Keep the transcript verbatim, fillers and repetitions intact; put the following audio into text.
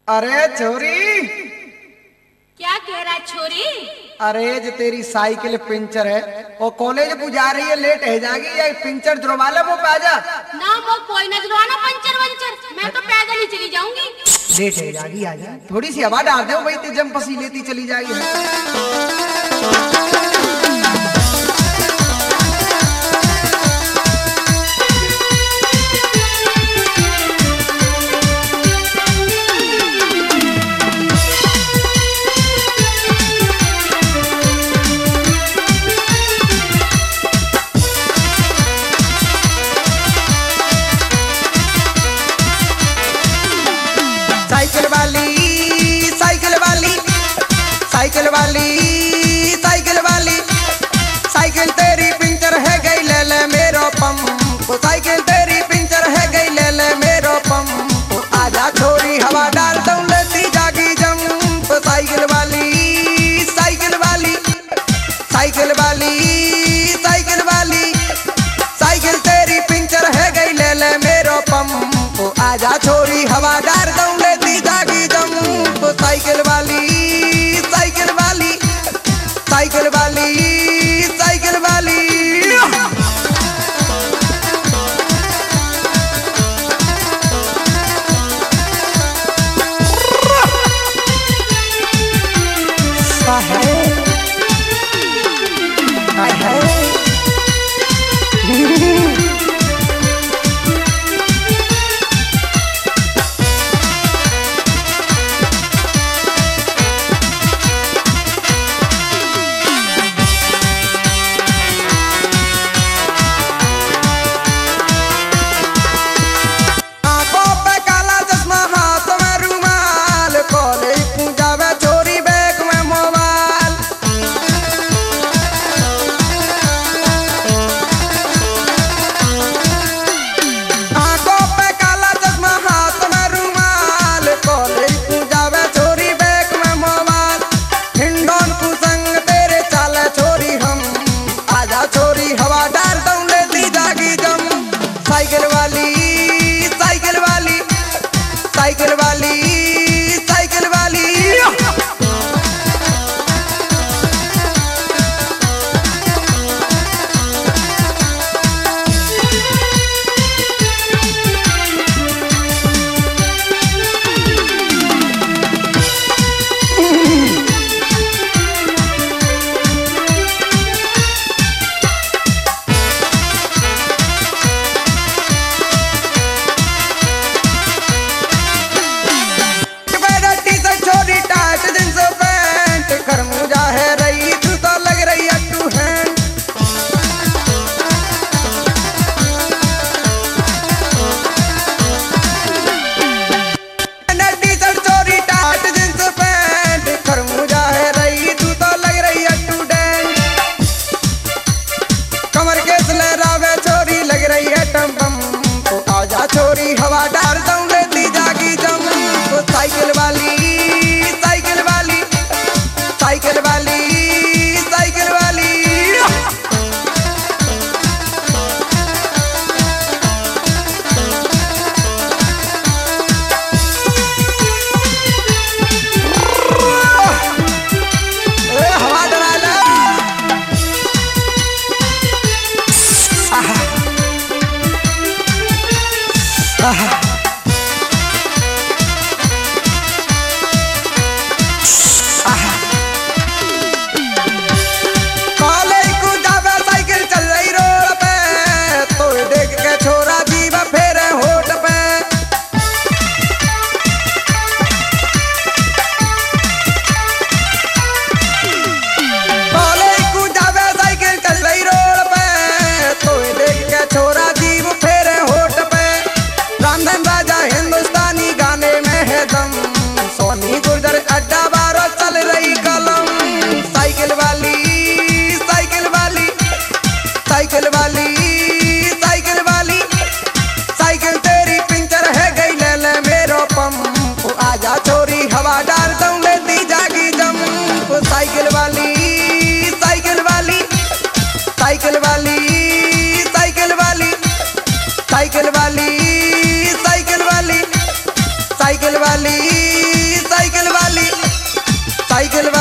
अरे छोरी, क्या कह रहा है छोरी? अरे जो तेरी साइकिल पंचर है और कॉलेज जा रही है, लेट है जाएगी या पंचर जुड़वा ले, वो पे आजा ना वो कोई न जुड़वाना पंचर वंचर, मैं तो पैदल ही चली जाऊंगी। लेट है जाएगी, आजा थोड़ी सी हवा डाल दो भाई, तेजम पसी लेती चली जाएगी। साइकिल वाली साइकिल वाली साइकिल वाली साइकिल वाली साइकिल